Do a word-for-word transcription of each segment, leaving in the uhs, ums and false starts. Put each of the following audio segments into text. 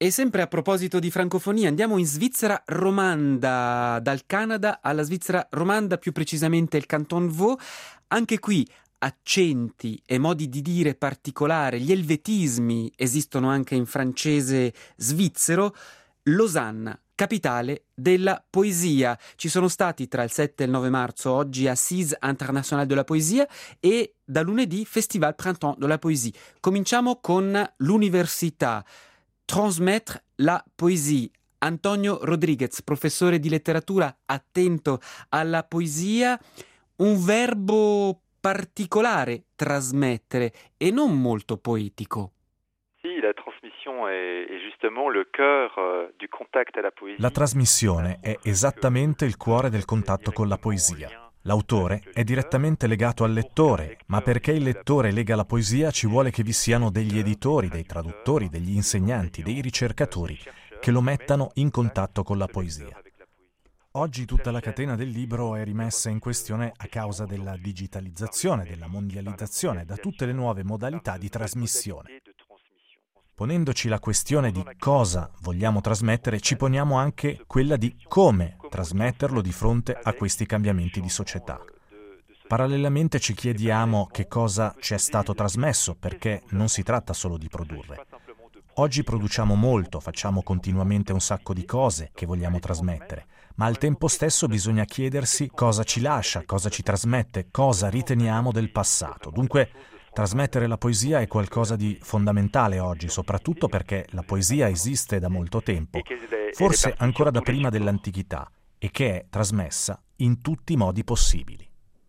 E sempre a proposito di francofonia, andiamo in Svizzera romanda, dal Canada alla Svizzera romanda, più precisamente il Canton Vaud. Anche qui accenti e modi di dire particolari, gli elvetismi esistono anche in francese svizzero. Losanna, capitale della poesia. Ci sono stati tra il sette e il nove marzo oggi Assise Internationale de la Poesia e da lunedì Festival Printemps de la Poésie. Cominciamo con l'università. Transmettre la poesie. Antonio Rodriguez, professore di letteratura attento alla poesia, un verbo particolare, trasmettere, e non molto poetico. Sì, la trasmissione è, è justement le cœur uh, du contact à la poésie. La trasmissione è esattamente il cuore del contatto con la poesia. L'autore è direttamente legato al lettore, ma perché il lettore lega la poesia ci vuole che vi siano degli editori, dei traduttori, degli insegnanti, dei ricercatori che lo mettano in contatto con la poesia. Oggi tutta la catena del libro è rimessa in questione a causa della digitalizzazione, della mondializzazione, da tutte le nuove modalità di trasmissione. Ponendoci la questione di cosa vogliamo trasmettere, ci poniamo anche quella di come trasmetterlo di fronte a questi cambiamenti di società. Parallelamente ci chiediamo che cosa ci è stato trasmesso, perché non si tratta solo di produrre. Oggi produciamo molto, facciamo continuamente un sacco di cose che vogliamo trasmettere, ma al tempo stesso bisogna chiedersi cosa ci lascia, cosa ci trasmette, cosa riteniamo del passato. Dunque, trasmettere la poesia è qualcosa di fondamentale oggi, soprattutto perché la poesia esiste da molto tempo, forse ancora da prima dell'antichità, e che è trasmessa in tutti i modi possibili.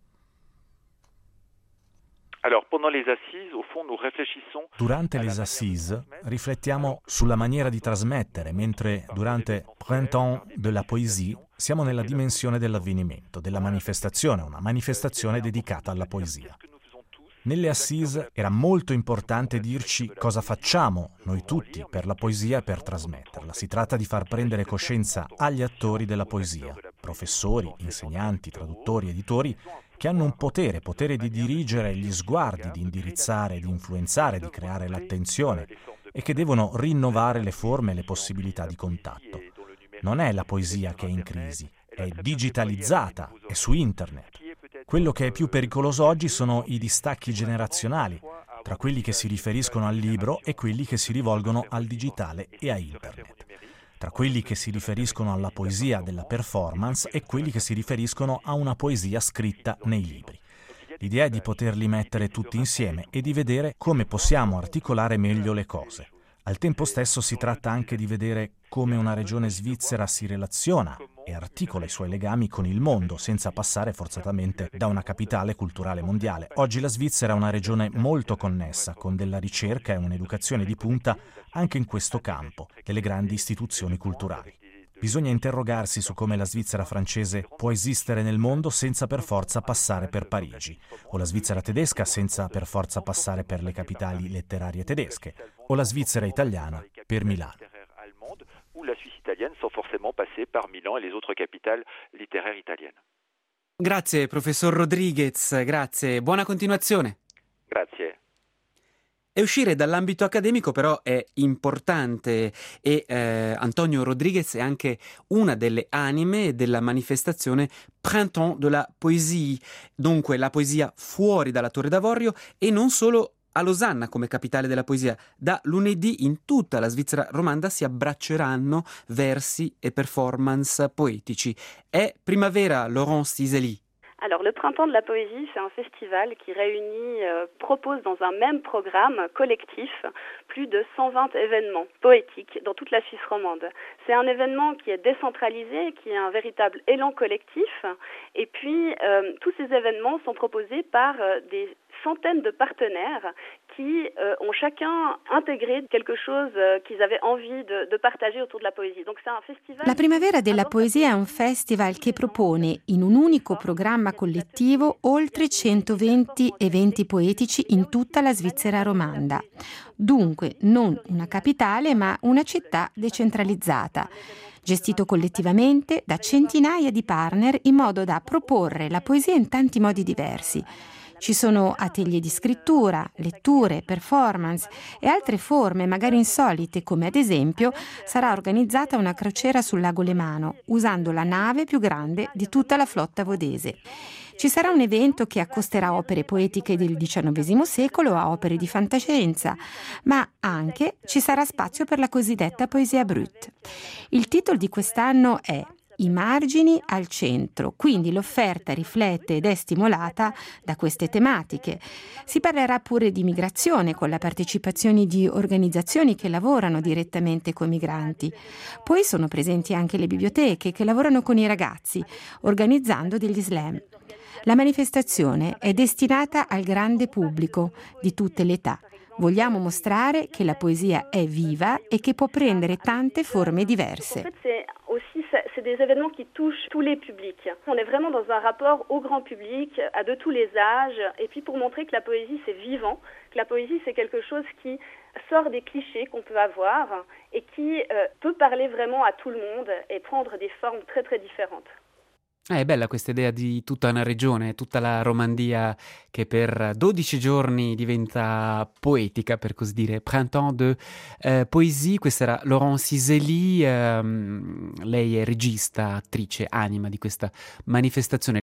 Durante les Assises riflettiamo sulla maniera di trasmettere, mentre durante Printemps de la Poésie siamo nella dimensione dell'avvenimento, della manifestazione, una manifestazione dedicata alla poesia. Nelle Assise era molto importante dirci cosa facciamo noi tutti per la poesia e per trasmetterla. Si tratta di far prendere coscienza agli attori della poesia, professori, insegnanti, traduttori, editori, che hanno un potere, potere di dirigere gli sguardi, di indirizzare, di influenzare, di creare l'attenzione e che devono rinnovare le forme e le possibilità di contatto. Non è la poesia che è in crisi, è digitalizzata, è su internet. Quello che è più pericoloso oggi sono i distacchi generazionali tra quelli che si riferiscono al libro e quelli che si rivolgono al digitale e a internet, tra quelli che si riferiscono alla poesia della performance e quelli che si riferiscono a una poesia scritta nei libri. L'idea è di poterli mettere tutti insieme e di vedere come possiamo articolare meglio le cose. Al tempo stesso si tratta anche di vedere come una regione svizzera si relaziona e articola i suoi legami con il mondo senza passare forzatamente da una capitale culturale mondiale. Oggi la Svizzera è una regione molto connessa, con della ricerca e un'educazione di punta anche in questo campo, delle grandi istituzioni culturali. Bisogna interrogarsi su come la Svizzera francese può esistere nel mondo senza per forza passare per Parigi, o la Svizzera tedesca senza per forza passare per le capitali letterarie tedesche, o la Svizzera italiana per Milano. La Suisse italienne sans forcément passer par Milan et les autres capitales littéraires italiennes. Grazie, professor Rodriguez, grazie. Buona continuazione. Grazie. E uscire dall'ambito accademico però è importante e eh, Antonio Rodriguez è anche una delle anime della manifestazione Printemps de la Poésie, dunque la poesia fuori dalla Torre d'Avorio e non solo a Losanna come capitale della poesia. Da lunedì in tutta la Svizzera romanda si abbracceranno versi e performance poetici. È primavera, Laurence Iseli. Alors, le Printemps de la Poésie, c'est un festival qui réunit, euh, propose dans un même programme collectif plus de cent vingt événements poétiques dans toute la Suisse romande. C'est un événement qui est décentralisé, qui est un véritable élan collectif. Et puis, euh, tous ces événements sont proposés par euh, des centaines de partenaires qui euh, ont chacun intégré quelque chose euh, qu'ils avaient envie de, de partager autour de la poésie. Donc c'est un festival. La Primavera della Poesia è un festival che propone in un unico programma collettivo oltre centoventi eventi poetici in tutta la Svizzera romanda. Dunque non una capitale ma una città decentralizzata, gestito collettivamente da centinaia di partner in modo da proporre la poesia in tanti modi diversi. Ci sono atelier di scrittura, letture, performance e altre forme magari insolite, come ad esempio sarà organizzata una crociera sul lago Lemano usando la nave più grande di tutta la flotta vodese. Ci sarà un evento che accosterà opere poetiche del diciannovesimo secolo a opere di fantascienza, ma anche ci sarà spazio per la cosiddetta poesia brute. Il titolo di quest'anno è I margini al centro, quindi l'offerta riflette ed è stimolata da queste tematiche. Si parlerà pure di migrazione con la partecipazione di organizzazioni che lavorano direttamente con i migranti. Poi sono presenti anche le biblioteche che lavorano con i ragazzi, organizzando degli slam. La manifestazione è destinata al grande pubblico di tutte le età. Vogliamo mostrare che la poesia è viva et che può prendere tante forme diverse. En fait, c'est aussi c'est des événements qui touchent tous les publics. On est vraiment dans un rapport au grand public, à de tous les âges, et puis pour montrer que la poésie c'est vivant, que la poésie c'est quelque chose qui sort des clichés qu'on peut avoir et qui euh, peut parler vraiment à tout le monde et prendre des formes très très différentes. Eh, è bella questa idea di tutta una regione, tutta la Romandia che per dodici giorni diventa poetica, per così dire. Printemps de eh, Poésie, questa era Laurence Iseli, ehm, lei è regista, attrice, anima di questa manifestazione.